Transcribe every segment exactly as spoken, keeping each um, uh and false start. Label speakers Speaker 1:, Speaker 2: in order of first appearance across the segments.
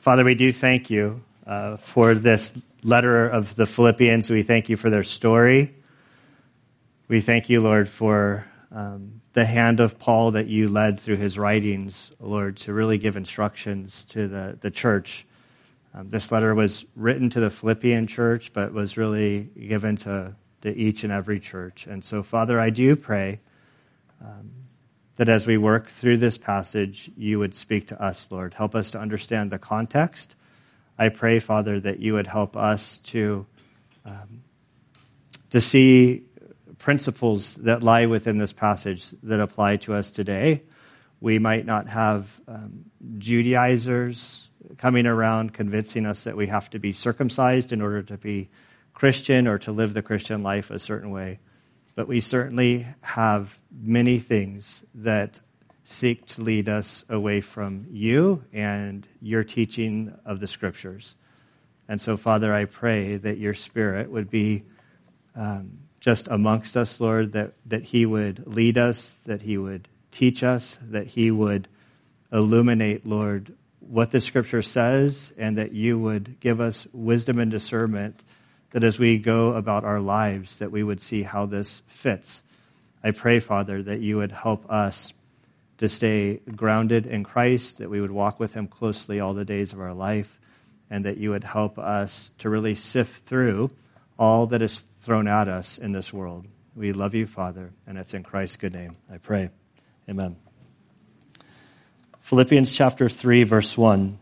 Speaker 1: Father, we do thank you uh, for this letter of the Philippians. We thank you for their story. We thank you, Lord, for um, the hand of Paul that you led through his writings, Lord, to really give instructions to the, the church. Um, this letter was written to the Philippian church, but was really given to, to each and every church. And so, Father, I do pray um, that as we work through this passage, you would speak to us, Lord. Help us to understand the context. I pray, Father, that you would help us to um, to see principles that lie within this passage that apply to us today. We might not have um, Judaizers coming around convincing us that we have to be circumcised in order to be Christian or to live the Christian life a certain way. But we certainly have many things that seek to lead us away from you and your teaching of the Scriptures. And so, Father, I pray that your Spirit would be um, just amongst us, Lord, that, that he would lead us, that he would teach us, that he would illuminate, Lord, what the Scripture says, and that you would give us wisdom and discernment, that as we go about our lives, that we would see how this fits. I pray, Father, that you would help us to stay grounded in Christ, that we would walk with him closely all the days of our life, and that you would help us to really sift through all that is thrown at us in this world. We love you, Father, and it's in Christ's good name I pray. Amen. Philippians chapter three, verse one.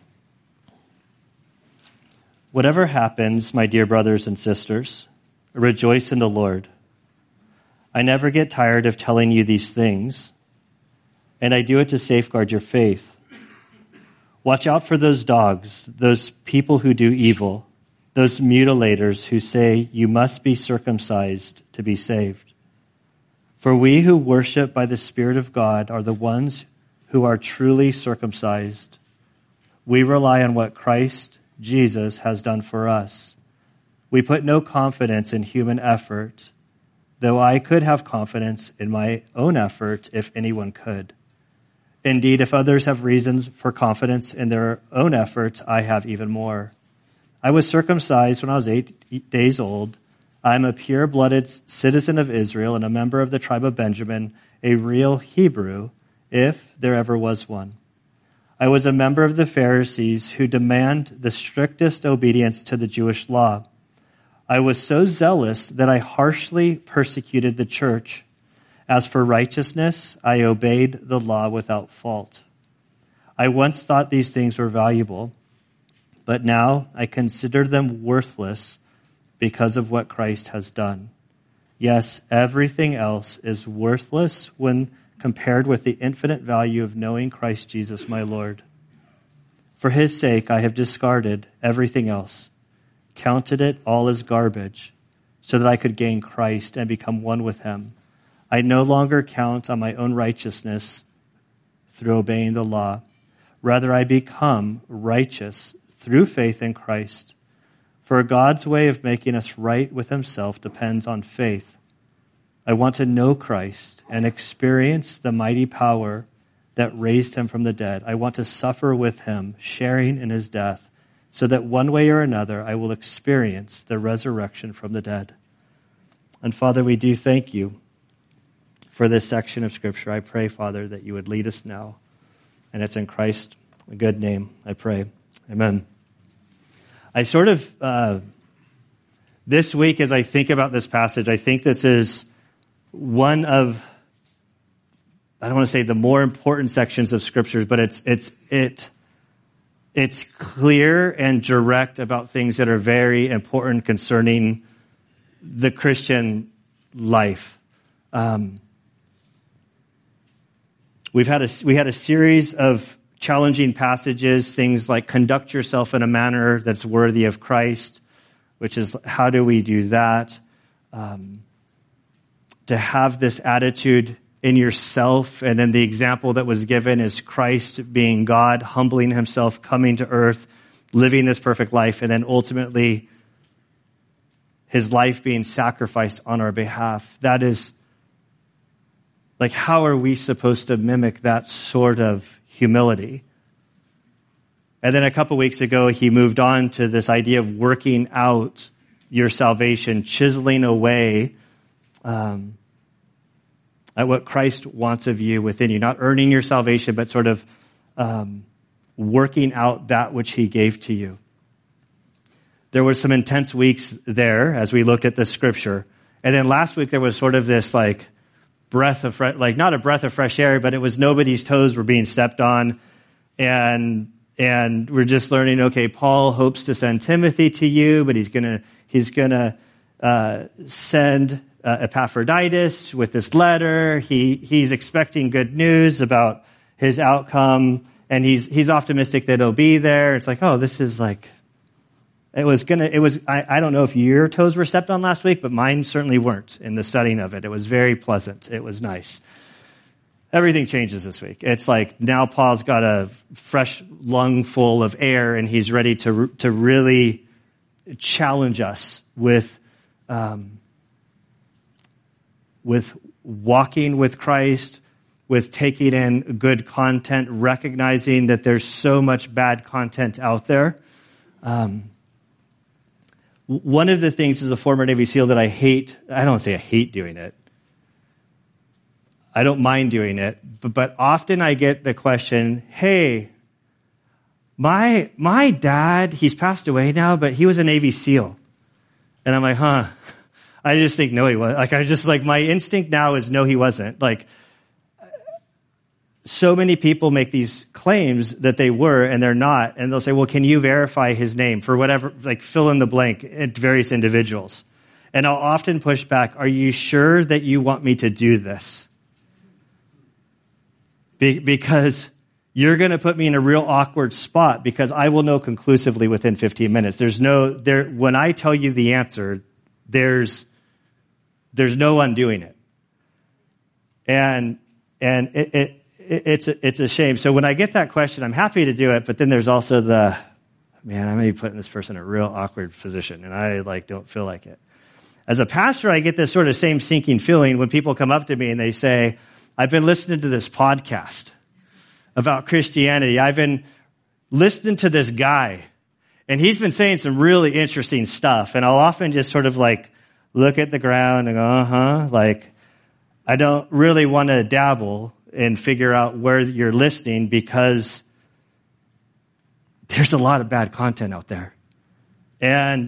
Speaker 1: Whatever happens, my dear brothers and sisters, rejoice in the Lord. I never get tired of telling you these things, and I do it to safeguard your faith. Watch out for those dogs, those people who do evil, those mutilators who say you must be circumcised to be saved. For we who worship by the Spirit of God are the ones who are truly circumcised. We rely on what Christ Jesus has done for us. We put no confidence in human effort, though I could have confidence in my own effort if anyone could. Indeed, if others have reasons for confidence in their own efforts, I have even more. I was circumcised when I was eight days old. I am a pure-blooded citizen of Israel and a member of the tribe of Benjamin, a real Hebrew, if there ever was one. I was a member of the Pharisees who demand the strictest obedience to the Jewish law. I was so zealous that I harshly persecuted the church. As for righteousness, I obeyed the law without fault. I once thought these things were valuable, but now I consider them worthless because of what Christ has done. Yes, everything else is worthless when compared with the infinite value of knowing Christ Jesus my Lord. For his sake I have discarded everything else, counted it all as garbage, so that I could gain Christ and become one with him. I no longer count on my own righteousness through obeying the law. Rather, I become righteous through faith in Christ. For God's way of making us right with himself depends on faith. I want to know Christ and experience the mighty power that raised him from the dead. I want to suffer with him, sharing in his death, so that one way or another I will experience the resurrection from the dead. And Father, we do thank you for this section of Scripture. I pray, Father, that you would lead us now. And it's in Christ's good name I pray. Amen. I sort of, uh, this week as I think about this passage, I think this is one of, I don't want to say the more important sections of Scriptures, but it's, it's, it, it's clear and direct about things that are very important concerning the Christian life. Um, we've had a, we had a series of challenging passages, things like conduct yourself in a manner that's worthy of Christ, which is how do we do that? Um, to have this attitude in yourself, and then the example that was given is Christ being God, humbling himself, coming to earth, living this perfect life, and then ultimately his life being sacrificed on our behalf. That is, like, how are we supposed to mimic that sort of humility? And then a couple weeks ago, he moved on to this idea of working out your salvation, chiseling away um, at what Christ wants of you within you. Not earning your salvation, but sort of um, working out that which he gave to you. There were some intense weeks there as we looked at the scripture. And then last week there was sort of this like breath of, fre- like not a breath of fresh air, but it was nobody's toes were being stepped on. And And we're just learning, okay, Paul hopes to send Timothy to you, but he's gonna he's gonna uh, send uh, Epaphroditus with this letter. He he's expecting good news about his outcome, and he's he's optimistic that it'll be there. It's like, oh, this is like it was gonna. It was. I, I don't know if your toes were stepped on last week, but mine certainly weren't in the setting of it. It was very pleasant. It was nice. Everything changes this week. It's like now Paul's got a fresh lung full of air, and he's ready to to really challenge us with um, with walking with Christ, with taking in good content, recognizing that there's so much bad content out there. Um, one of the things as a former Navy SEAL that I hate, I don't say I hate doing it. I don't mind doing it, but, but often I get the question, hey, my my dad, he's passed away now, but he was a Navy SEAL. And I'm like, huh. I just think, no, he wasn't. Like, I just, like, my instinct now is, no, he wasn't. Like, so many people make these claims that they were, and they're not. And they'll say, well, can you verify his name for whatever, like, fill in the blank at various individuals. And I'll often push back, are you sure that you want me to do this? Because you're going to put me in a real awkward spot because I will know conclusively within fifteen minutes. There's no, there, when I tell you the answer, there's, there's no undoing it. And, and it, it, it, it's, a, it's a shame. So when I get that question, I'm happy to do it, but then there's also the, man, I may be putting this person in a real awkward position and I like don't feel like it. As a pastor, I get this sort of same sinking feeling when people come up to me and they say, I've been listening to this podcast about Christianity. I've been listening to this guy, and he's been saying some really interesting stuff. And I'll often just sort of like look at the ground and go, uh-huh, like I don't really want to dabble and figure out where you're listening because there's a lot of bad content out there. And,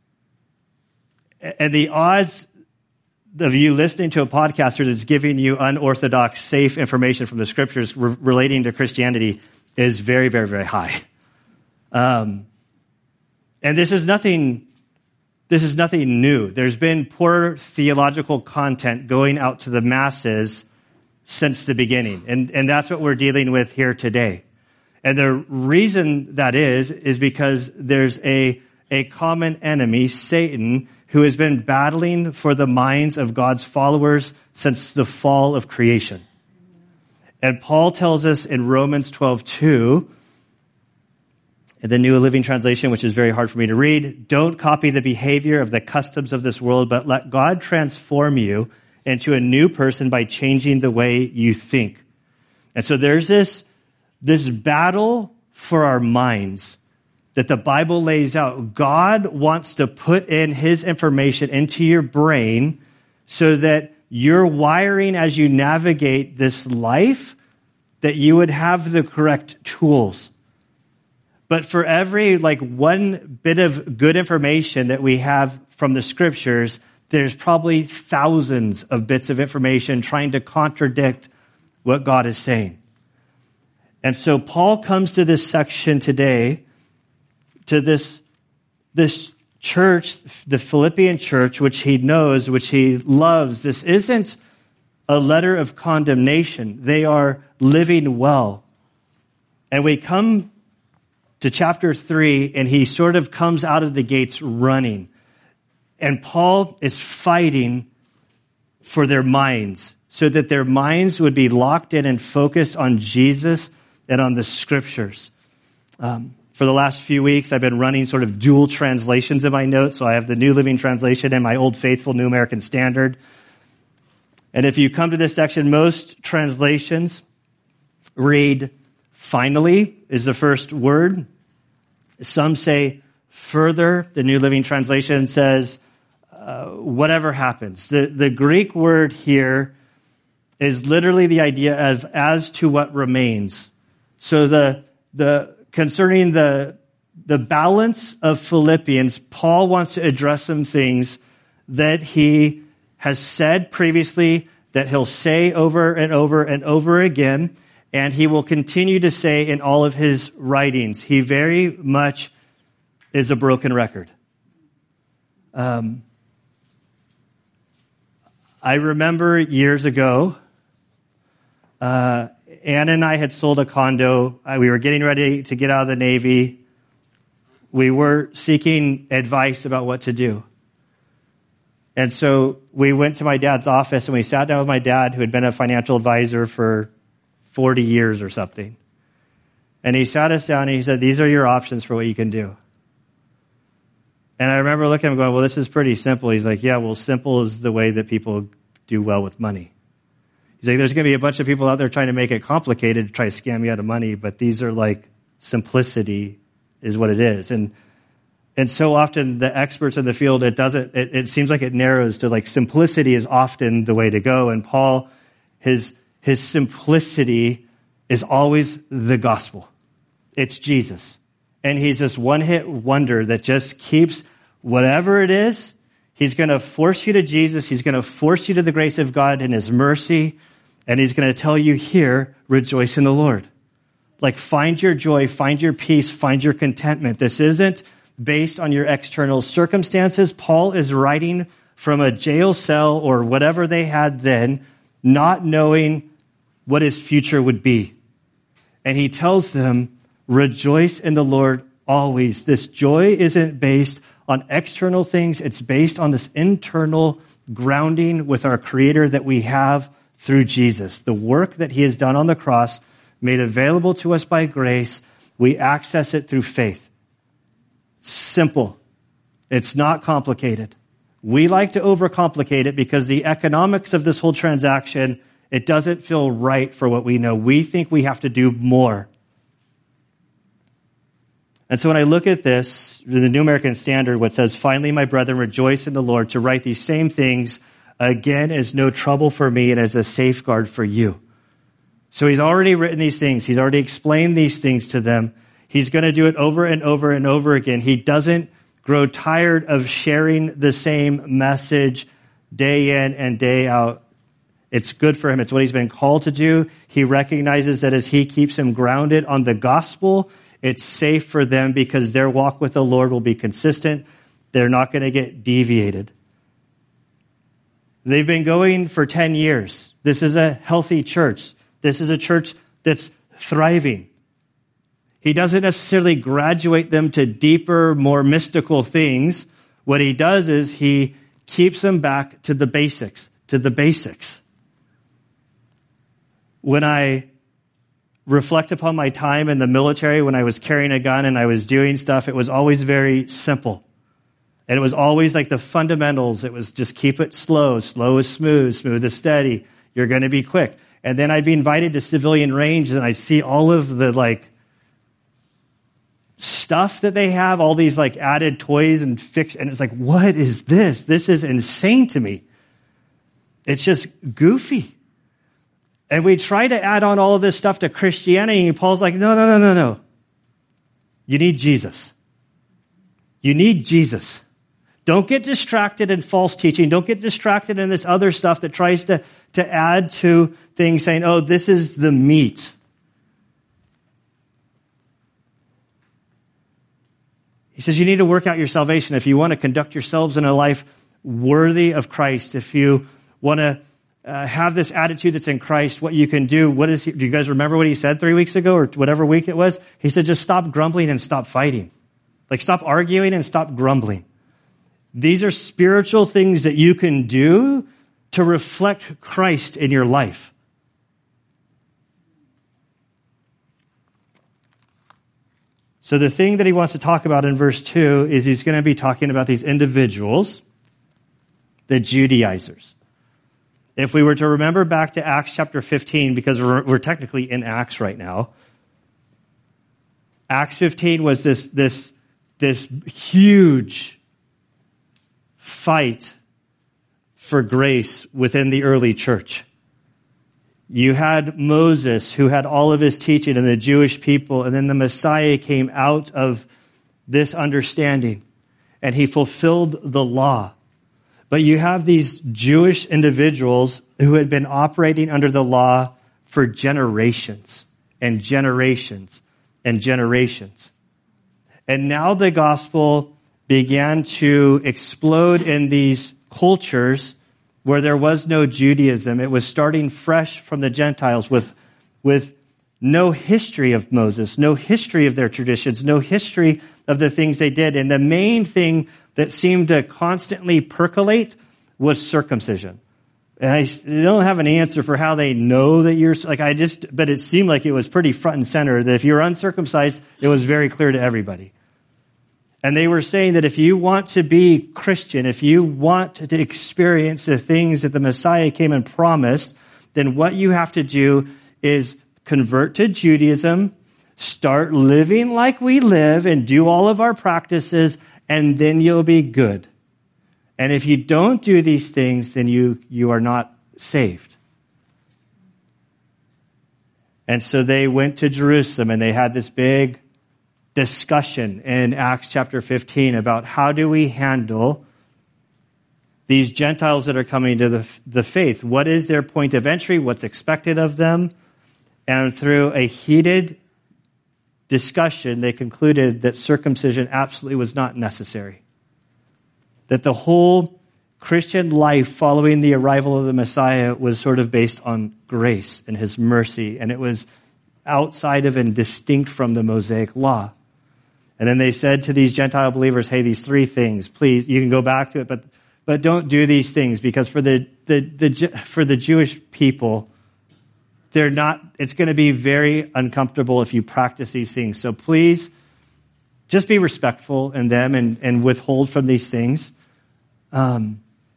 Speaker 1: and the odds of you listening to a podcaster that's giving you unorthodox, safe information from the scriptures re- relating to Christianity is very, very, very high. Um, and this is nothing, this is nothing new. There's been poor theological content going out to the masses since the beginning. And, and that's what we're dealing with here today. And the reason that is, is because there's a, a common enemy, Satan, who has been battling for the minds of God's followers since the fall of creation. And Paul tells us in Romans twelve two, in the New Living Translation, which is very hard for me to read, don't copy the behavior of the customs of this world, but let God transform you into a new person by changing the way you think. And so there's this, this battle for our minds that the Bible lays out. God wants to put in his information into your brain so that your wiring as you navigate this life, that you would have the correct tools. But for every like one bit of good information that we have from the scriptures, there's probably thousands of bits of information trying to contradict what God is saying. And so Paul comes to this section today, to this, this church, the Philippian church, which he knows, which he loves. This isn't a letter of condemnation. They are living well. And we come to chapter three, and he sort of comes out of the gates running. And Paul is fighting for their minds, so that their minds would be locked in and focused on Jesus and on the scriptures. Um, For the last few weeks, I've been running sort of dual translations in my notes. So I have the New Living Translation and my Old Faithful New American Standard. And if you come to this section, most translations read, finally is the first word. Some say further. The New Living Translation says, uh, whatever happens. The, the Greek word here is literally the idea of as to what remains. So the, the, concerning the, the balance of Philippians, Paul wants to address some things that he has said previously, that he'll say over and over and over again, and he will continue to say in all of his writings. He very much is a broken record. Um, I remember years ago, uh, Ann and I had sold a condo. Uh, we were getting ready to get out of the Navy. We were seeking advice about what to do. And so we went to my dad's office and we sat down with my dad, who had been a financial advisor for forty years or something. And he sat us down and he said, these are your options for what you can do. And I remember looking at him going, well, this is pretty simple. He's like, yeah, well, simple is the way that people do well with money. He's like, there's going to be a bunch of people out there trying to make it complicated to try to scam you out of money, but these are like, simplicity is what it is. And and so often the experts in the field, it doesn't, it, it seems like it narrows to like simplicity is often the way to go. And Paul, his his simplicity is always the gospel. It's Jesus. And he's this one-hit wonder that just keeps whatever it is, he's going to force you to Jesus. He's going to force you to the grace of God and his mercy. And he's going to tell you here, rejoice in the Lord. Like find your joy, find your peace, find your contentment. This isn't based on your external circumstances. Paul is writing from a jail cell or whatever they had then, not knowing what his future would be. And he tells them, rejoice in the Lord always. This joy isn't based on external things. It's based on this internal grounding with our Creator that we have through Jesus. The work that he has done on the cross, made available to us by grace, we access it through faith. Simple. It's not complicated. We like to overcomplicate it because the economics of this whole transaction, it doesn't feel right for what we know. We think we have to do more. And so when I look at this, the New American Standard, what says, finally, my brethren, rejoice in the Lord. To write these same things again is no trouble for me and is a safeguard for you. So he's already written these things. He's already explained these things to them. He's going to do it over and over and over again. He doesn't grow tired of sharing the same message day in and day out. It's good for him. It's what he's been called to do. He recognizes that as he keeps him grounded on the gospel, it's safe for them because their walk with the Lord will be consistent. They're not going to get deviated. They've been going for ten years. This is a healthy church. This is a church that's thriving. He doesn't necessarily graduate them to deeper, more mystical things. What he does is he keeps them back to the basics, to the basics. When I reflect upon my time in the military, when I was carrying a gun and I was doing stuff, it was always very simple. And it was always like the fundamentals. It was just keep it slow. Slow is smooth. Smooth is steady. You're going to be quick. And then I'd be invited to civilian range and I see all of the like stuff that they have, all these like added toys and fix. And it's like, what is this? This is insane to me. It's just goofy. And we try to add on all of this stuff to Christianity. And Paul's like, no, no, no, no, no. You need Jesus. You need Jesus. Don't get distracted in false teaching. Don't get distracted in this other stuff that tries to, to add to things saying, oh, this is the meat. He says you need to work out your salvation. If you want to conduct yourselves in a life worthy of Christ, if you want to uh, have this attitude that's in Christ, what you can do, what is he, do you guys remember what he said three weeks ago or whatever week it was? He said just stop grumbling and stop fighting. Like stop arguing and stop grumbling. These are spiritual things that you can do to reflect Christ in your life. So the thing that he wants to talk about in verse two is he's going to be talking about these individuals, the Judaizers. If we were to remember back to Acts chapter fifteen, because we're, we're technically in Acts right now, Acts fifteen was this, this, this huge fight for grace within the early church. You had Moses, who had all of his teaching, and the Jewish people, and then the Messiah came out of this understanding, and he fulfilled the law. But you have these Jewish individuals who had been operating under the law for generations and generations and generations. And now the gospel began to explode in these cultures where there was no Judaism. It was starting fresh from the Gentiles with, with no history of Moses, no history of their traditions, no history of the things they did. And the main thing that seemed to constantly percolate was circumcision. And I don't have an answer for how they know that you're, like I just, but it seemed like it was pretty front and center that if you're uncircumcised, it was very clear to everybody. And they were saying that if you want to be Christian, if you want to experience the things that the Messiah came and promised, then what you have to do is convert to Judaism, start living like we live and do all of our practices, and then you'll be good. And if you don't do these things, then you, you are not saved. And so they went to Jerusalem and they had this big discussion in Acts chapter fifteen about how do we handle these Gentiles that are coming to the, the faith. What is their point of entry? What's expected of them? And through a heated discussion, they concluded that circumcision absolutely was not necessary. That the whole Christian life following the arrival of the Messiah was sort of based on grace and his mercy, and it was outside of and distinct from the Mosaic law. And then they said to these Gentile believers, hey, these three things, please, you can go back to it, but but don't do these things, because for the the, the for the Jewish people, they're not, it's going to be very uncomfortable if you practice these things. So please, just be respectful in them and, and withhold from these things. Um,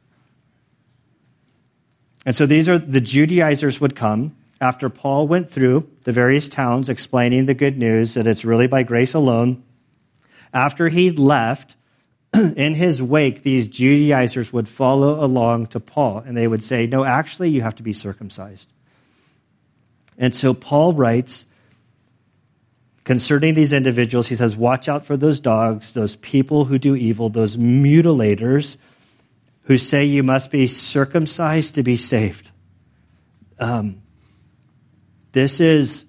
Speaker 1: and so these are, the Judaizers would come after Paul went through the various towns explaining the good news that it's really by grace alone. After he left, in his wake, these Judaizers would follow along to Paul, and they would say, no, actually, you have to be circumcised. And so Paul writes concerning these individuals, he says, watch out for those dogs, those people who do evil, those mutilators who say you must be circumcised to be saved. Um, this is,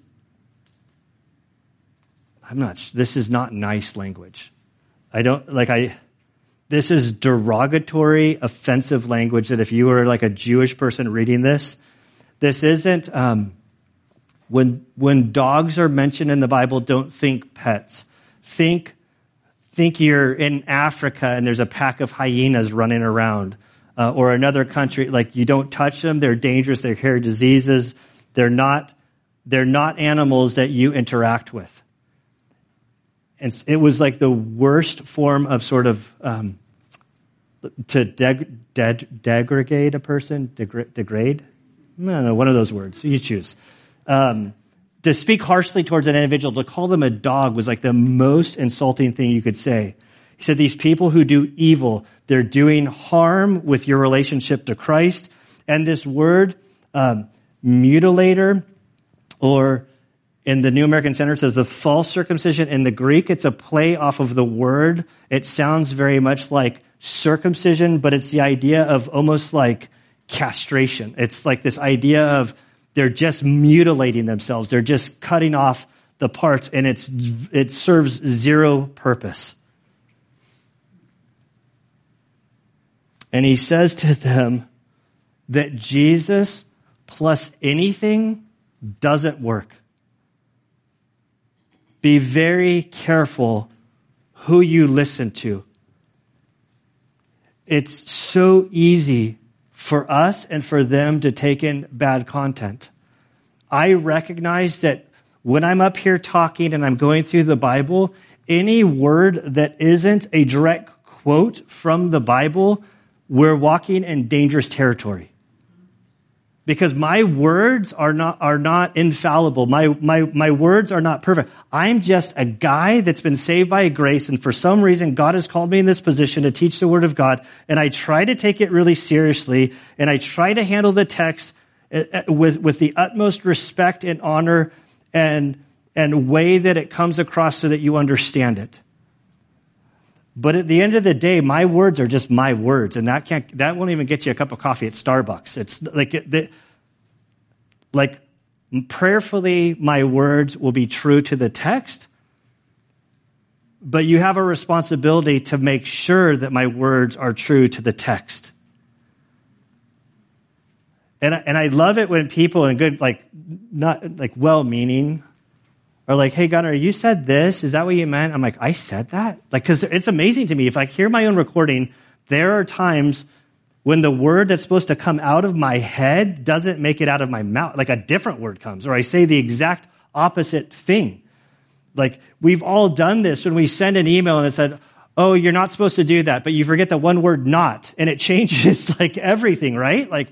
Speaker 1: I'm not, this is not nice language. I don't, like I, this is derogatory, offensive language that if you were like a Jewish person reading this, this isn't, um, when, when dogs are mentioned in the Bible, don't think pets. Think Think you're in Africa and there's a pack of hyenas running around, uh, or another country, like you don't touch them, they're dangerous, they carry diseases, they're not, they're not animals that you interact with. And it was like the worst form of sort of, um, to deg, deg, degrade a person, degra- degrade? I don't know, one of those words, you choose. Um, To speak harshly towards an individual, to call them a dog was like the most insulting thing you could say. He said, these people who do evil, they're doing harm with your relationship to Christ. And this word, um, mutilator, or in the New American Standard, it says the false circumcision. In the Greek, it's a play off of the word. It sounds very much like circumcision, but it's the idea of almost like castration. It's like this idea of they're just mutilating themselves. They're just cutting off the parts, and it's it serves zero purpose. And he says to them that Jesus plus anything doesn't work. Be very careful who you listen to. It's so easy for us and for them to take in bad content. I recognize that when I'm up here talking and I'm going through the Bible, any word that isn't a direct quote from the Bible, we're walking in dangerous territory. Because my words are not, are not infallible. My, my, my words are not perfect. I'm just a guy that's been saved by grace, and for some reason, God has called me in this position to teach the Word of God, and I try to take it really seriously, and I try to handle the text with, with the utmost respect and honor and, and way that it comes across so that you understand it. But at the end of the day, my words are just my words, and that can't, that won't even get you a cup of coffee at Starbucks. It's like, it, like prayerfully, my words will be true to the text, but you have a responsibility to make sure that my words are true to the text. And and I love it when people in good, like, not like well-meaning, are like, hey, Gunnar, you said this. Is that what you meant? I'm like, I said that? Like, because it's amazing to me. If I hear my own recording, there are times when the word that's supposed to come out of my head doesn't make it out of my mouth. Like a different word comes, or I say the exact opposite thing. Like, we've all done this when we send an email and it said, oh, you're not supposed to do that, but you forget the one word not, and it changes like everything, right? Like,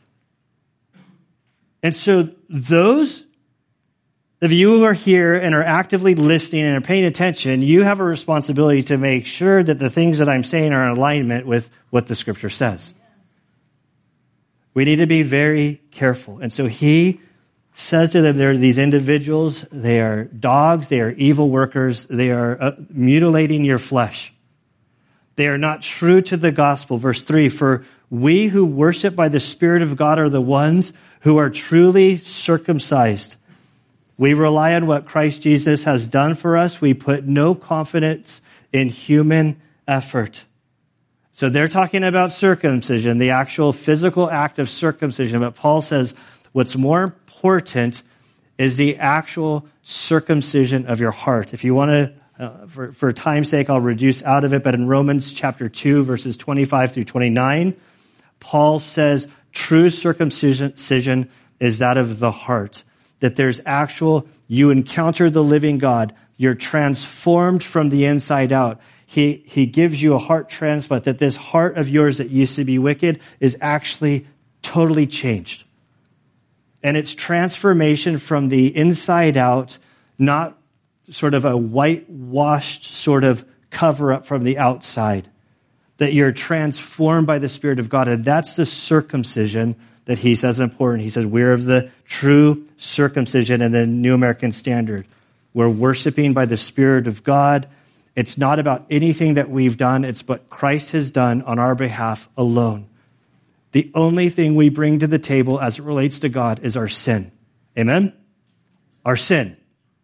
Speaker 1: and so those if you are here and are actively listening and are paying attention, you have a responsibility to make sure that the things that I'm saying are in alignment with what the Scripture says. We need to be very careful. And so he says to them, there are these individuals, they are dogs, they are evil workers, they are uh, mutilating your flesh. They are not true to the gospel. Verse three, for we who worship by the Spirit of God are the ones who are truly circumcised. We rely on what Christ Jesus has done for us. We put no confidence in human effort. So they're talking about circumcision, the actual physical act of circumcision. But Paul says what's more important is the actual circumcision of your heart. If you want to, uh, for, for time's sake, I'll reduce out of it. But in Romans chapter two, verses twenty-five through twenty-nine, Paul says true circumcision is that of the heart. That there's actual, you encounter the living God. You're transformed from the inside out. He, he gives you a heart transplant, that this heart of yours that used to be wicked is actually totally changed. And it's transformation from the inside out, not sort of a whitewashed sort of cover up from the outside. That you're transformed by the Spirit of God. And that's the circumcision that he says is important. He says, we're of the true circumcision in the New American Standard. We're worshiping by the Spirit of God. It's not about anything that we've done. It's what Christ has done on our behalf alone. The only thing we bring to the table as it relates to God is our sin. Amen? Our sin.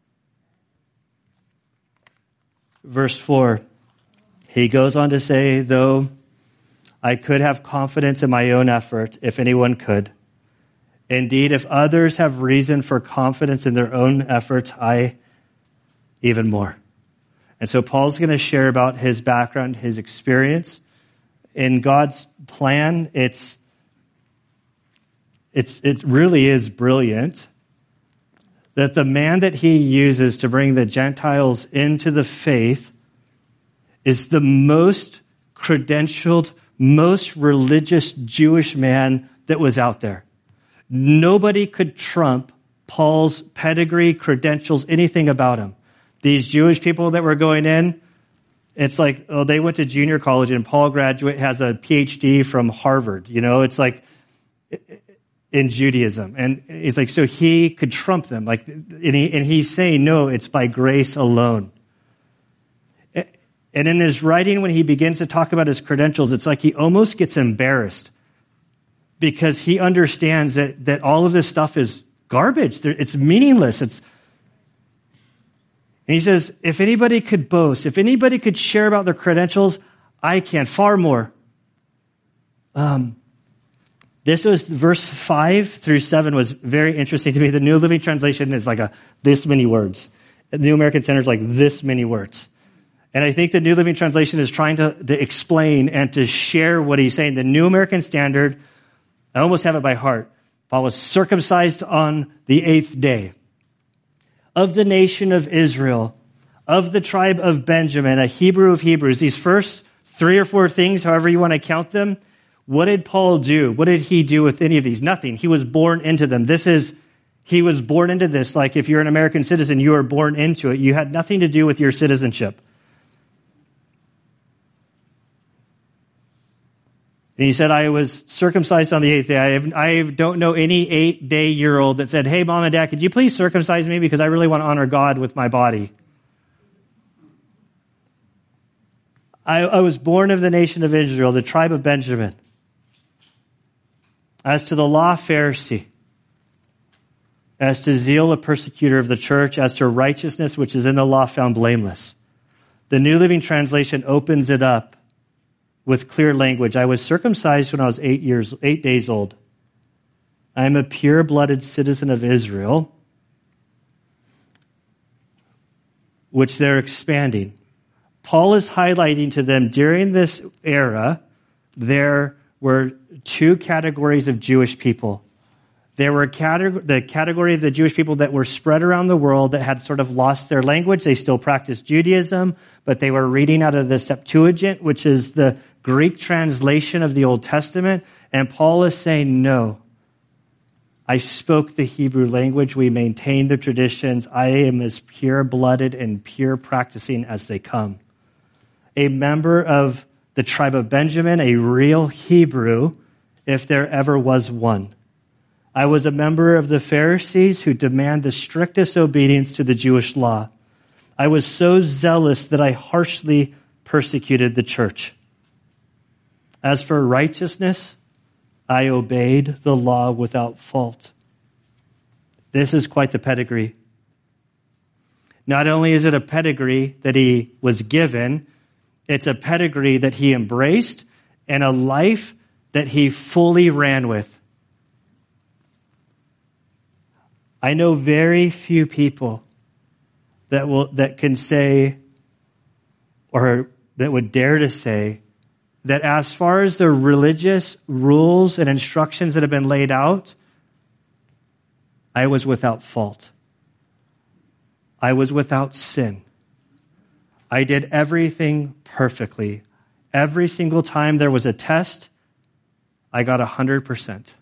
Speaker 1: Verse four, he goes on to say, though I could have confidence in my own effort, if anyone could. Indeed, if others have reason for confidence in their own efforts, I even more. And so Paul's going to share about his background, his experience. In God's plan, it's, it's, it really is brilliant that the man that he uses to bring the Gentiles into the faith is the most credentialed, most religious Jewish man that was out there. Nobody could trump Paul's pedigree, credentials, anything about him. These Jewish people that were going in, it's like, oh, they went to junior college and Paul graduate has a P H D from Harvard. You know, it's like in Judaism. And he's like, so he could trump them. Like, and, he, and he's saying, no, it's by grace alone. And in his writing, when he begins to talk about his credentials, it's like he almost gets embarrassed because he understands that, that all of this stuff is garbage. It's meaningless. It's, and he says, if anybody could boast, if anybody could share about their credentials, I can, far more. Um, this was verse five through seven was very interesting to me. The New Living Translation is like a this many words. The New American Standard is like this many words. And I think the New Living Translation is trying to, to explain and to share what he's saying. The New American Standard, I almost have it by heart. Paul was circumcised on the eighth day. Of the nation of Israel, of the tribe of Benjamin, a Hebrew of Hebrews. These first three or four things, however you want to count them, What did Paul do? What did he do with any of these? Nothing. He was born into them. This is, he was born into this. Like if you're an American citizen, you are born into it. You had nothing to do with your citizenship. And he said, I was circumcised on the eighth day. I, have, I don't know any eight-day-year-old that said, hey, mom and dad, could you please circumcise me because I really want to honor God with my body. I, I was born of the nation of Israel, the tribe of Benjamin. As to the law, Pharisee. As to zeal, a persecutor of the church. As to righteousness, which is in the law, found blameless. The New Living Translation opens it up with clear language. I was circumcised when I was eight years, eight days old. I am a pure-blooded citizen of Israel, which they're expanding. Paul is highlighting to them during this era, there were two categories of Jewish people. There were category, the category of the Jewish people that were spread around the world that had sort of lost their language. They still practiced Judaism, but they were reading out of the Septuagint, which is the Greek translation of the Old Testament. And Paul is saying, no, I spoke the Hebrew language. We maintain the traditions. I am as pure-blooded and pure practicing as they come. A member of the tribe of Benjamin, a real Hebrew, if there ever was one. I was a member of the Pharisees who demand the strictest obedience to the Jewish law. I was so zealous that I harshly persecuted the church. As for righteousness, I obeyed the law without fault. This is quite the pedigree. Not only is it a pedigree that he was given, it's a pedigree that he embraced and a life that he fully ran with. I know very few people that will that can say, or that would dare to say, that as far as the religious rules and instructions that have been laid out, I was without fault. I was without sin. I did everything perfectly. Every single time there was a test, I got one hundred percent.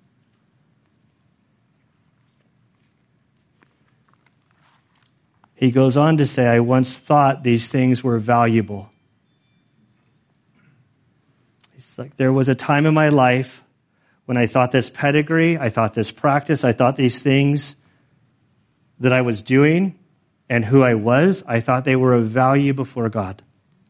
Speaker 1: He goes on to say, I once thought these things were valuable. He's like, there was a time in my life when I thought this pedigree, I thought this practice, I thought these things that I was doing and who I was, I thought they were of value before God.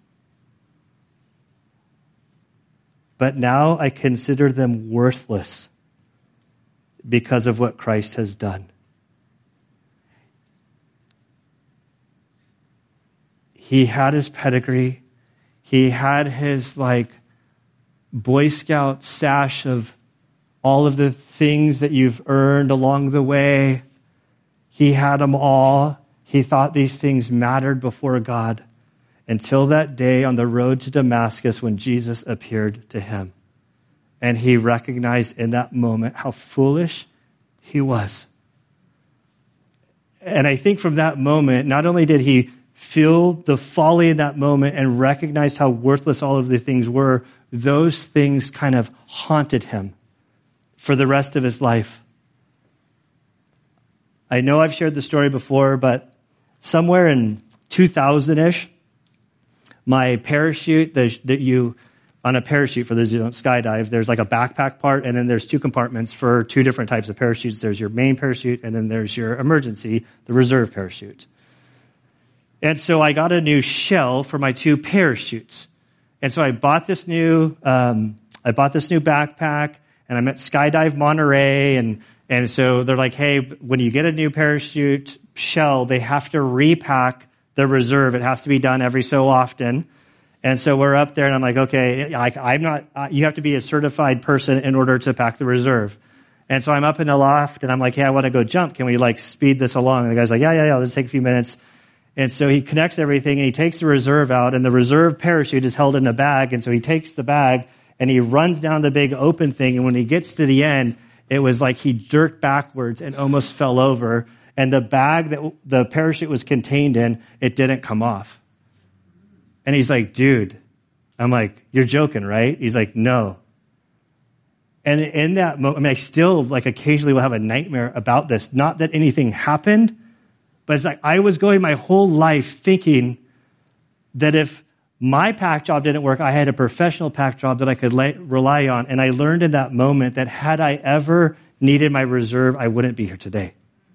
Speaker 1: But now I consider them worthless because of what Christ has done. He had his pedigree. He had his like Boy Scout sash of all of the things that you've earned along the way. He had them all. He thought these things mattered before God until that day on the road to Damascus when Jesus appeared to him. And he recognized in that moment how foolish he was. And I think from that moment, not only did he feel the folly in that moment and recognize how worthless all of the things were, those things kind of haunted him for the rest of his life. I know I've shared the story before, but somewhere in two thousand-ish, my parachute that you, on a parachute, for those who don't skydive, there's like a backpack part, and then there's two compartments for two different types of parachutes. There's your main parachute, and then there's your emergency, the reserve parachute. And so I got a new shell for my two parachutes. And so I bought this new, um, I bought this new backpack, and I'm at Skydive Monterey, and, and so they're like, hey, when you get a new parachute shell, they have to repack the reserve. It has to be done every so often. And so we're up there, and I'm like, okay, I, I'm not, you have to be a certified person in order to pack the reserve. And so I'm up in the loft, and I'm like, hey, I want to go jump. Can we like speed this along? And the guy's like, yeah, yeah, yeah, let's take a few minutes. And so he connects everything, and he takes the reserve out, and the reserve parachute is held in a bag. And so he takes the bag, and he runs down the big open thing. And when he gets to the end, it was like he jerked backwards and almost fell over. And the bag that the parachute was contained in, it didn't come off. And he's like, dude, I'm like, you're joking, right? He's like, no. And in that moment, I mean, I still like occasionally will have a nightmare about this. Not that anything happened, but it's like I was going my whole life thinking that if my pack job didn't work, I had a professional pack job that I could lay, rely on. And I learned in that moment that had I ever needed my reserve, I wouldn't be here today.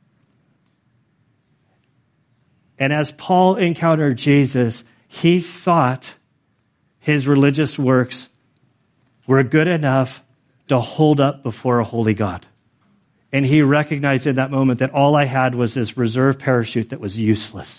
Speaker 1: And as Paul encountered Jesus, he thought his religious works were good enough to hold up before a holy God. And he recognized in that moment that all I had was this reserve parachute that was useless.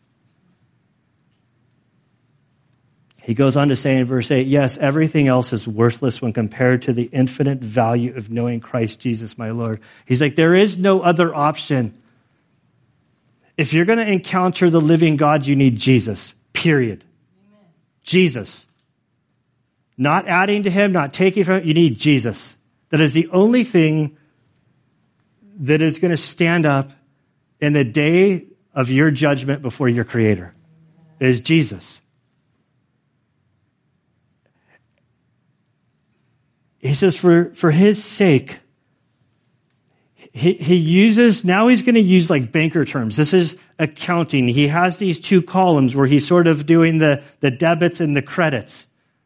Speaker 1: He goes on to say in verse eight, yes, everything else is worthless when compared to the infinite value of knowing Christ Jesus, my Lord. He's like, there is no other option. If you're going to encounter the living God, you need Jesus, period. Amen. Jesus. Not adding to him, not taking from him, you need Jesus. That is the only thing that is going to stand up in the day of your judgment before your Creator. It is Jesus. He says, for, for his sake, he, he uses, now he's going to use like banker terms. This is accounting. He has these two columns where he's sort of doing the, the debits and the credits.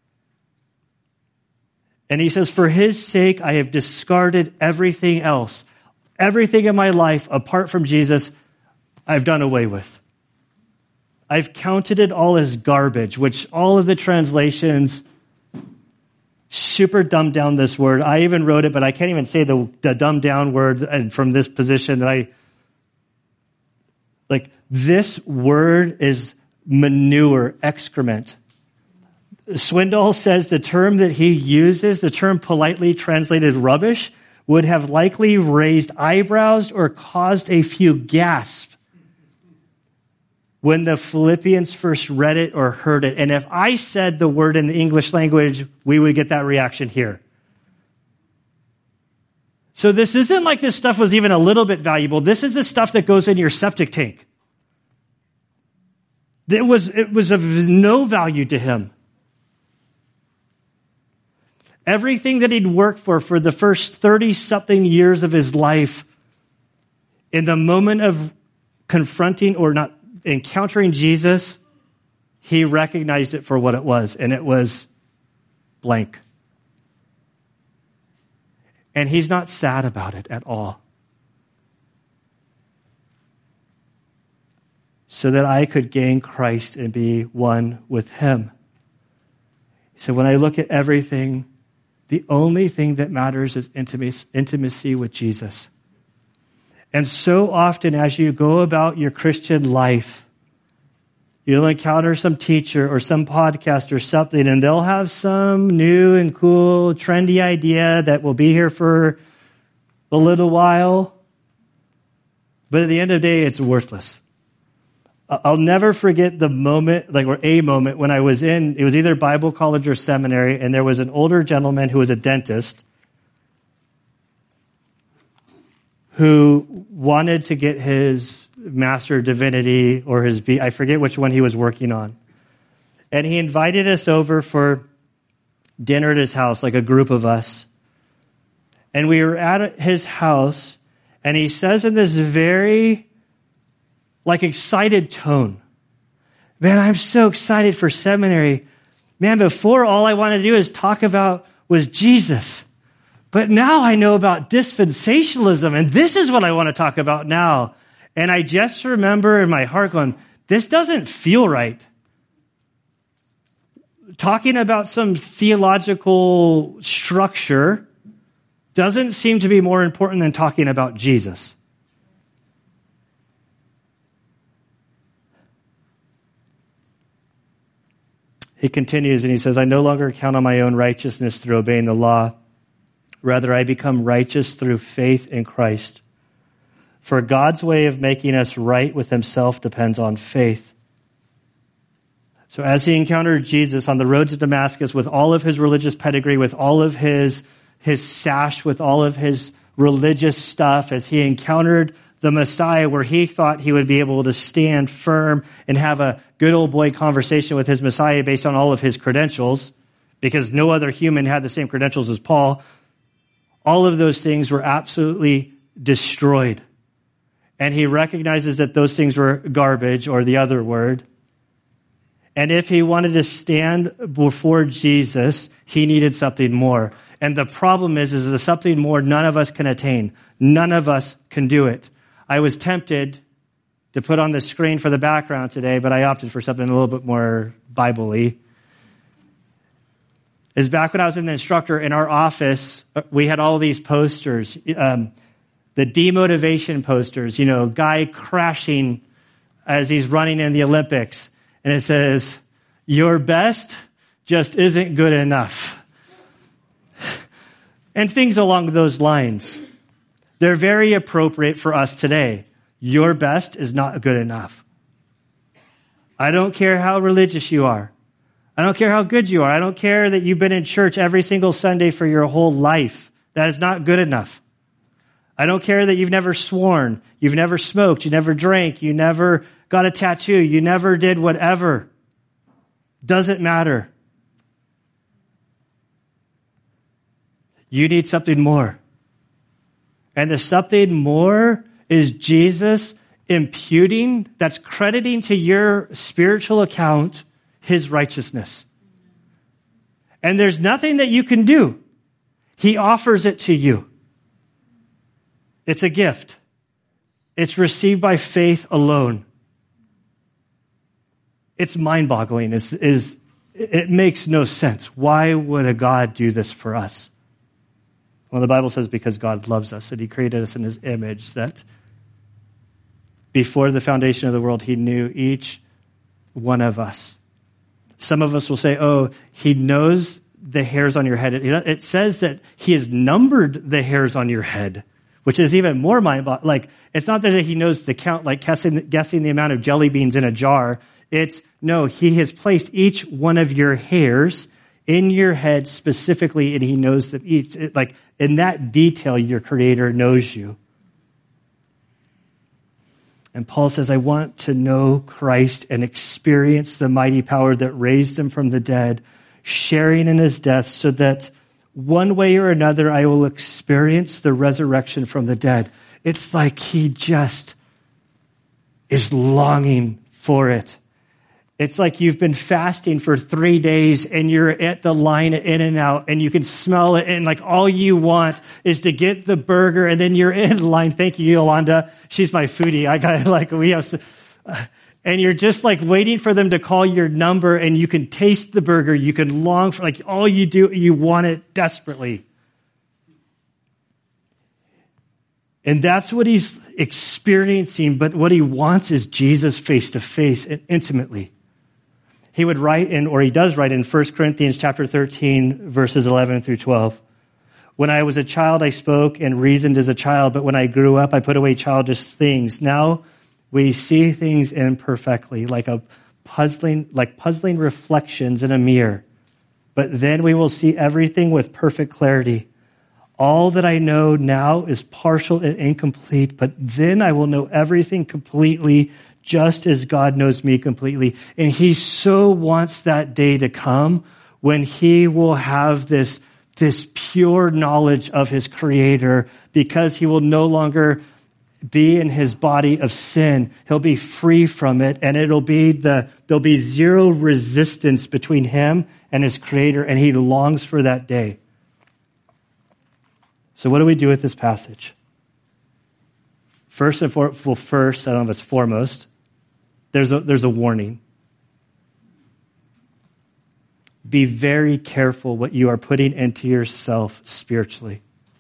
Speaker 1: And he says, for his sake, I have discarded everything else. Everything in my life, apart from Jesus, I've done away with. I've counted it all as garbage, which all of the translations super dumbed down this word. I even wrote it, but I can't even say the, the dumbed down word and from this position that I, like, this word is manure, excrement. Swindoll says the term that he uses, the term politely translated rubbish, would have likely raised eyebrows or caused a few gasps when the Philippians first read it or heard it. And if I said the word in the English language, we would get that reaction here. So this isn't like this stuff was even a little bit valuable. This is the stuff that goes in your septic tank. It was, it was of no value to him. Everything that he'd worked for for the first thirty-something years of his life, in the moment of confronting or not encountering Jesus, he recognized it for what it was, and it was blank. And he's not sad about it at all. So that I could gain Christ and be one with him. He said, when I look at everything, the only thing that matters is intimacy, intimacy with Jesus. And so often as you go about your Christian life, you'll encounter some teacher or some podcast or something, and they'll have some new and cool, trendy idea that will be here for a little while. But at the end of the day, it's worthless. I'll never forget the moment, like, or a moment when I was in, it was either Bible college or seminary, and there was an older gentleman who was a dentist who wanted to get his Master of Divinity or his B, I forget which one he was working on. And he invited us over for dinner at his house, like a group of us. And we were at his house, and he says in this very like excited tone, man, I'm so excited for seminary. Man, before all I wanted to do is talk about was Jesus. But now I know about dispensationalism, and this is what I want to talk about now. And I just remember in my heart going, this doesn't feel right. Talking about some theological structure doesn't seem to be more important than talking about Jesus. He continues and he says, I no longer count on my own righteousness through obeying the law. Rather, I become righteous through faith in Christ. For God's way of making us right with himself depends on faith. So as he encountered Jesus on the road to Damascus with all of his religious pedigree, with all of his, his sash, with all of his religious stuff, as he encountered the Messiah where he thought he would be able to stand firm and have a good old boy conversation with his Messiah based on all of his credentials, because no other human had the same credentials as Paul. all of those things were absolutely destroyed. And he recognizes that those things were garbage, or the other word. And if he wanted to stand before Jesus, he needed something more. And the problem is, is the something more none of us can attain. None of us can do it. I was tempted to put on the screen for the background today, but I opted for something a little bit more Bible-y. Is back when I was in the instructor in our office, we had all these posters, um, the demotivation posters, you know, guy crashing as he's running in the Olympics. And it says, your best just isn't good enough. And things along those lines. They're very appropriate for us today. Your best is not good enough. I don't care how religious you are. I don't care how good you are. I don't care that you've been in church every single Sunday for your whole life. That is not good enough. I don't care that you've never sworn, you've never smoked, you never drank, you never got a tattoo, you never did whatever. Doesn't matter. You need something more. And the something more is Jesus imputing, that's crediting to your spiritual account, his righteousness. And there's nothing that you can do. He offers it to you. It's a gift. It's received by faith alone. It's mind-boggling. It's, is, it makes no sense. Why would a God do this for us? Well, the Bible says because God loves us, and he created us in his image, that before the foundation of the world, he knew each one of us. Some of us will say, oh, he knows the hairs on your head. It, it says that he has numbered the hairs on your head, which is even more mind-boggling. Like, it's not that he knows the count, like guessing, guessing the amount of jelly beans in a jar. It's, no, he has placed each one of your hairs in your head specifically, and he knows them each. It, like, in that detail, your Creator knows you. And Paul says, I want to know Christ and experience the mighty power that raised him from the dead, sharing in his death, so that one way or another I will experience the resurrection from the dead. It's like he just is longing for it. It's like you've been fasting for three days and you're at the line at In-N-Out and you can smell it, and like all you want is to get the burger, and then you're in line. Thank you, Yolanda. She's my foodie. I got like, we have, uh, and you're just like waiting for them to call your number, and you can taste the burger. You can long for, like, all you do, you want it desperately. And that's what he's experiencing, but what he wants is Jesus face to face and intimately. He would write in, or he does write in First Corinthians chapter thirteen, verses eleven through twelve. When I was a child, I spoke and reasoned as a child, but when I grew up, I put away childish things. Now we see things imperfectly, like a puzzling, like puzzling reflections in a mirror. But then we will see everything with perfect clarity. All that I know now is partial and incomplete, but then I will know everything completely, just as God knows me completely. And he so wants that day to come when he will have this, this pure knowledge of his Creator, because he will no longer be in his body of sin. He'll be free from it, and it'll be the, there'll be zero resistance between him and his Creator, and he longs for that day. So what do we do with this passage? First and for, well, first, I don't know if it's foremost, there's a, there's a warning. Be very careful what you are putting into yourself spiritually.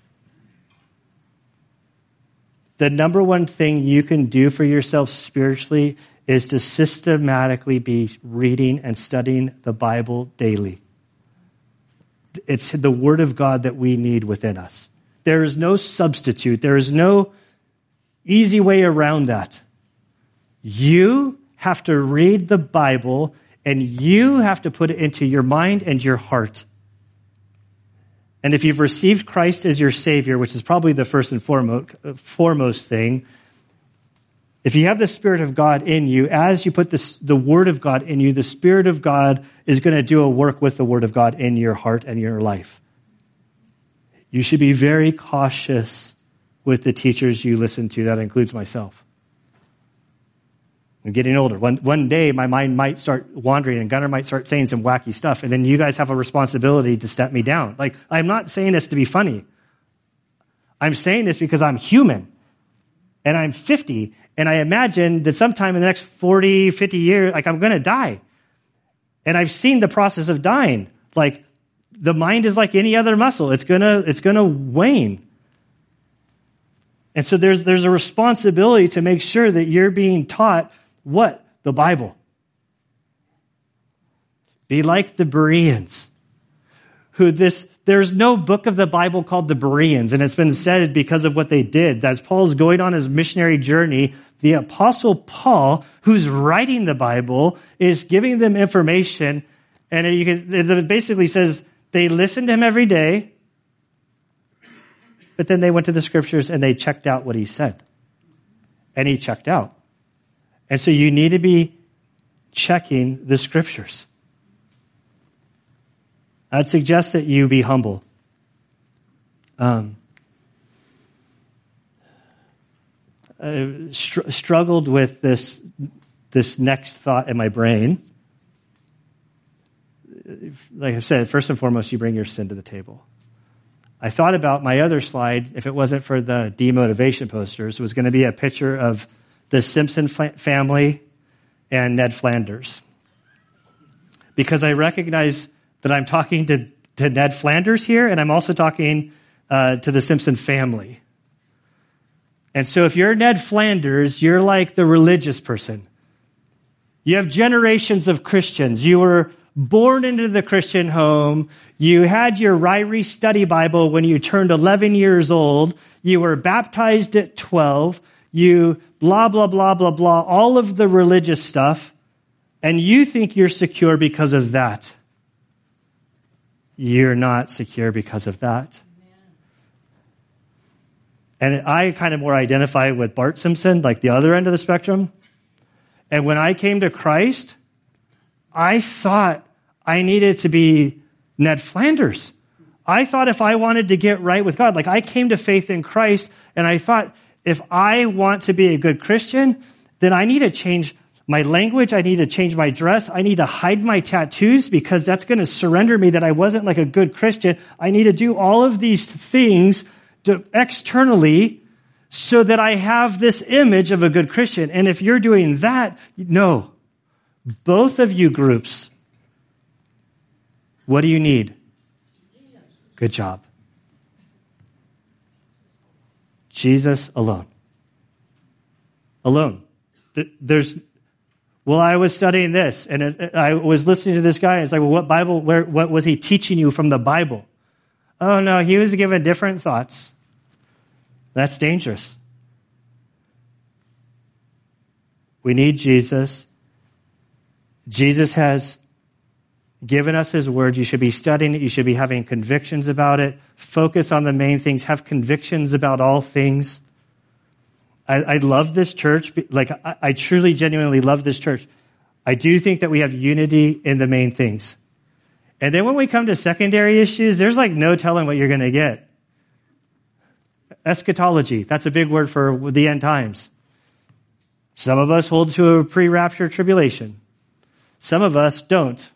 Speaker 1: The number one thing you can do for yourself spiritually is to systematically be reading and studying the Bible daily. It's the Word of God that we need within us. There is no substitute. There is no easy way around that. You have to read the Bible, and you have to put it into your mind and your heart. And if you've received Christ as your Savior, which is probably the first and foremost, foremost thing, if you have the Spirit of God in you, as you put this, the Word of God in you, the Spirit of God is going to do a work with the Word of God in your heart and your life. You should be very cautious with the teachers you listen to. That includes myself. I'm getting older. One, one day, my mind might start wandering, and Gunnar might start saying some wacky stuff, and then you guys have a responsibility to step me down. Like, I'm not saying this to be funny. I'm saying this because I'm human, and I'm fifty, and I imagine that sometime in the next forty, fifty years, like, I'm going to die. And I've seen the process of dying. Like, the mind is like any other muscle. It's going to it's going to wane. And so there's there's a responsibility to make sure that you're being taught what? The Bible. Be like the Bereans, who this, there's no book of the Bible called the Bereans, and it's been said because of what they did. As Paul's going on his missionary journey, the Apostle Paul, who's writing the Bible, is giving them information, and you can, it basically says they listened to him every day, but then they went to the scriptures and they checked out what he said. And he checked out. And so you need to be checking the scriptures. I'd suggest that you be humble. Um, I str- struggled with this, this next thought in my brain. Like I said, first and foremost, you bring your sin to the table. I thought about my other slide, if it wasn't for the demotivation posters, it was going to be a picture of the Simpson family and Ned Flanders. Because I recognize that I'm talking to, to Ned Flanders here, and I'm also talking uh, to the Simpson family. And so if you're Ned Flanders, you're like the religious person. You have generations of Christians. You were born into the Christian home. You had your Ryrie study Bible when you turned eleven years old. You were baptized at twelve. You blah, blah, blah, blah, blah, all of the religious stuff. And you think you're secure because of that. You're not secure because of that. And I kind of more identify with Bart Simpson, like the other end of the spectrum. And when I came to Christ, I thought I needed to be Ned Flanders. I thought if I wanted to get right with God, like I came to faith in Christ, and I thought if I want to be a good Christian, then I need to change my language. I need to change my dress. I need to hide my tattoos because that's going to surrender me that I wasn't like a good Christian. I need to do all of these things to externally so that I have this image of a good Christian. And if you're doing that, no. Both of you groups, what do you need? Good job. Jesus alone. Alone. There's, well, I was studying this, and it, I was listening to this guy, and it's like, well, what Bible, where, what was he teaching you from the Bible? Oh, no, he was given different thoughts. That's dangerous. We need Jesus. Jesus has given us his word. You should be studying it. You should be having convictions about it. Focus on the main things. Have convictions about all things. I, I love this church. Like, I, I truly, genuinely love this church. I do think that we have unity in the main things. And then when we come to secondary issues, there's like no telling what you're going to get. Eschatology. That's a big word for the end times. Some of us hold to a pre-rapture tribulation. Some of us don't.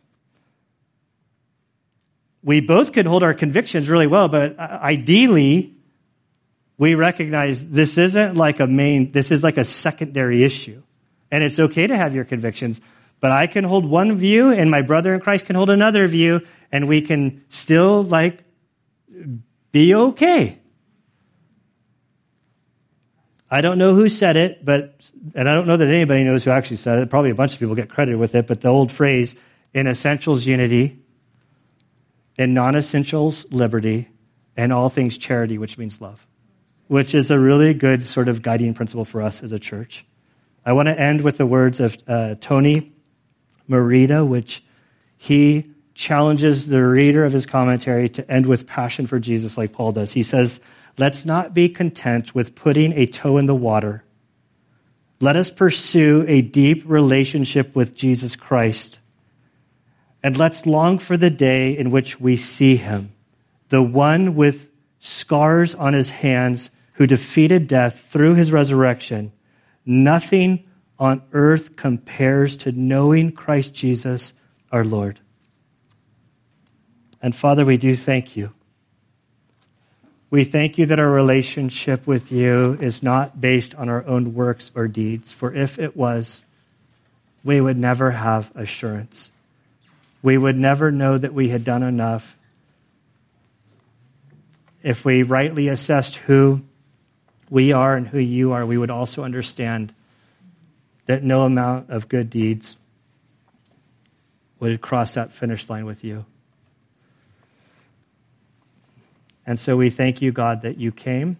Speaker 1: We both can hold our convictions really well, but ideally, we recognize this isn't like a main, this is like a secondary issue. And it's okay to have your convictions, but I can hold one view and my brother in Christ can hold another view, and we can still like be okay. I don't know who said it, but, and I don't know that anybody knows who actually said it. Probably a bunch of people get credited with it, but the old phrase, in essentials, unity, in non-essentials, liberty, and all things charity, which means love, which is a really good sort of guiding principle for us as a church. I want to end with the words of uh, Tony Merida, which he challenges the reader of his commentary to end with passion for Jesus like Paul does. He says, let's not be content with putting a toe in the water. Let us pursue a deep relationship with Jesus Christ. And let's long for the day in which we see him, the one with scars on his hands, who defeated death through his resurrection, nothing on earth compares to knowing Christ Jesus our Lord. And Father, we do thank you. We thank you that our relationship with you is not based on our own works or deeds, for if it was, we would never have assurance. We would never know that we had done enough. If we rightly assessed who we are and who you are, we would also understand that no amount of good deeds would cross that finish line with you. And so we thank you, God, that you came,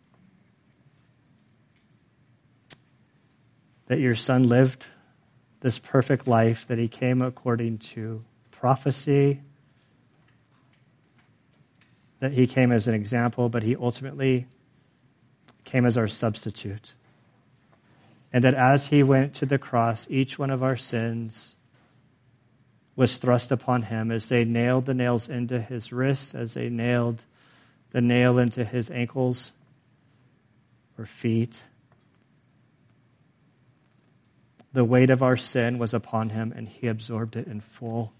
Speaker 1: that your Son lived this perfect life, that he came according to prophecy, that he came as an example, but he ultimately came as our substitute. And that as he went to the cross, each one of our sins was thrust upon him as they nailed the nails into his wrists, as they nailed the nail into his ankles or feet. The weight of our sin was upon him, and he absorbed it in full.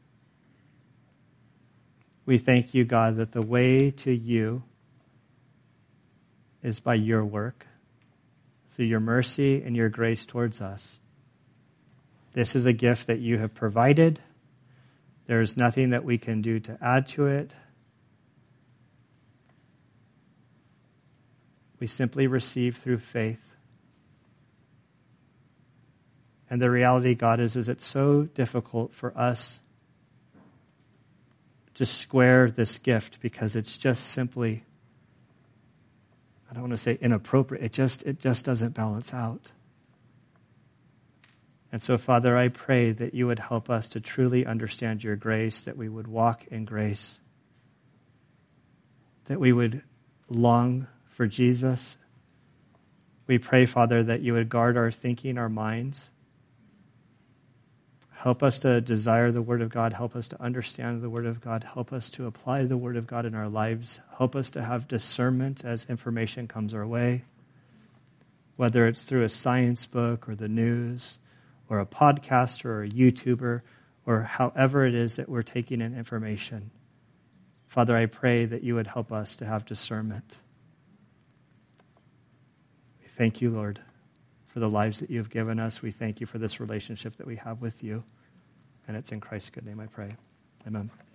Speaker 1: We thank you, God, that the way to you is by your work, through your mercy and your grace towards us. This is a gift that you have provided. There is nothing that we can do to add to it. We simply receive through faith. And the reality, God, is, is it's so difficult for us to square this gift because it's just simply, I don't want to say inappropriate. It just, it just doesn't balance out. And so, Father, I pray that you would help us to truly understand your grace, that we would walk in grace, that we would long for Jesus. We pray, Father, that you would guard our thinking, our minds. Help us to desire the Word of God. Help us to understand the Word of God. Help us to apply the Word of God in our lives. Help us to have discernment as information comes our way, whether it's through a science book or the news or a podcaster or a YouTuber or however it is that we're taking in information. Father, I pray that you would help us to have discernment. We thank you, Lord, for the lives that you have given us. We thank you for this relationship that we have with you. And it's in Christ's good name I pray. Amen.